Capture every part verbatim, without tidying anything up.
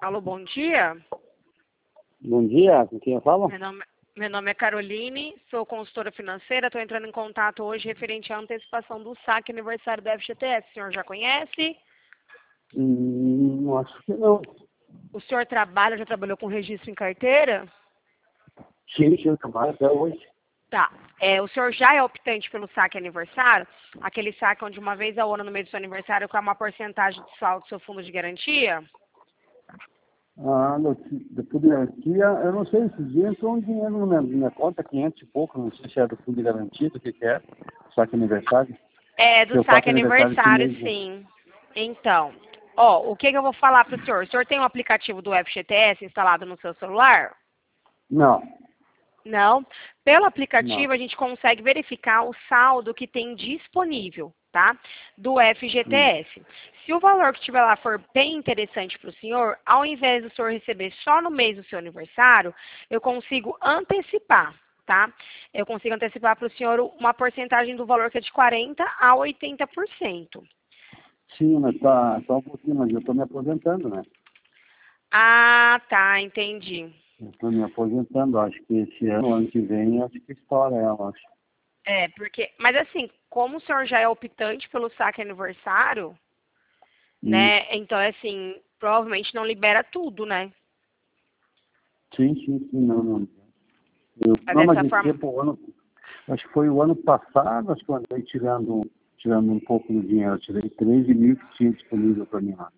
Alô, bom dia. Bom dia, com quem eu falo? Meu nome, meu nome é Caroline, sou consultora financeira, estou entrando em contato hoje referente à antecipação do saque aniversário do F G T S. O senhor já conhece? Hum, acho que não. O senhor trabalha, já trabalhou com registro em carteira? Sim, sim, eu trabalho até hoje. Tá. É, o senhor já é optante pelo saque aniversário? Aquele saque onde uma vez ao ano no mês do seu aniversário com uma porcentagem de saldo do seu fundo de garantia? Ah, no, do fundo de garantia, eu não sei, esses dias entrou um dinheiro na minha, na minha conta, quinhentos e pouco, não sei se é do fundo de garantia, do que que é, só que aniversário. É, do Eu saque faço aniversário esse aniversário, mês, né? sim. Então, ó, o que, que eu vou falar para o senhor? O senhor tem um aplicativo do F G T S instalado no seu celular? Não, Não. Pelo não. aplicativo, a gente consegue verificar o saldo que tem disponível, tá? Do F G T Hum. S. Se o valor que tiver lá for bem interessante para o senhor, ao invés do senhor receber só no mês do seu aniversário, eu consigo antecipar, tá? Eu consigo antecipar para o senhor uma porcentagem do valor que é de quarenta por cento a oitenta por cento. Sim, mas tá só um pouquinho, mas eu estou me aposentando, né? Ah, tá, entendi. Eu estou me aposentando, acho que esse ano, ano que vem, acho que estoura ela, acho. É, porque, mas assim, como o senhor já é optante pelo saque aniversário, Hum. né? Então, assim, provavelmente não libera tudo, né? Sim, sim, sim, não, não. Eu, Mas não, mas dessa esse forma. tempo, o ano, acho que foi o ano passado, acho que eu andei tirando, tirando um pouco do dinheiro. Eu tirei treze mil que tinha disponível para mim lá.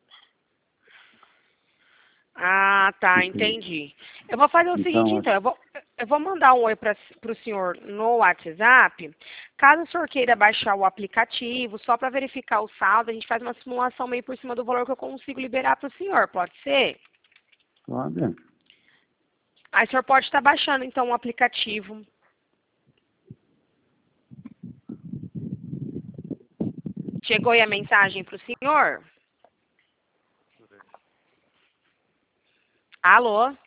Ah, tá, Então, entendi. Eu vou fazer o seguinte, então, então. acho Eu vou, eu vou mandar um oi para o senhor no WhatsApp. Caso o senhor queira baixar o aplicativo, só para verificar o saldo, a gente faz uma simulação meio por cima do valor que eu consigo liberar para o senhor. Pode ser? que olha, Aí o senhor pode estar baixando, então, o aplicativo. Chegou aí a mensagem para o senhor? Alô?